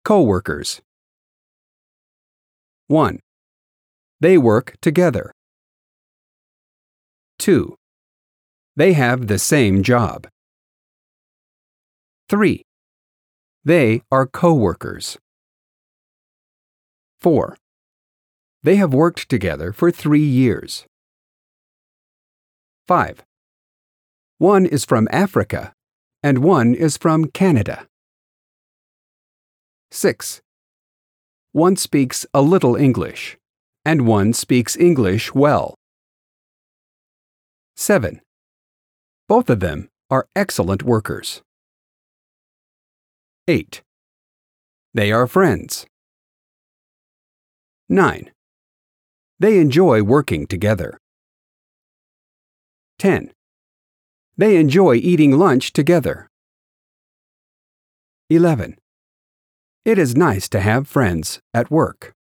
Co-workers. 1. They work together. 2. They have the same job. 3. They are co-workers. 4. They have worked together for 3 years. 5. One is from Africa and one is from Canada. 6. One speaks a little English and one speaks English well. 7. Both of them are excellent workers. 8. They are friends. 9. They enjoy working together. 10. They enjoy eating lunch together. 11. It is nice to have friends at work.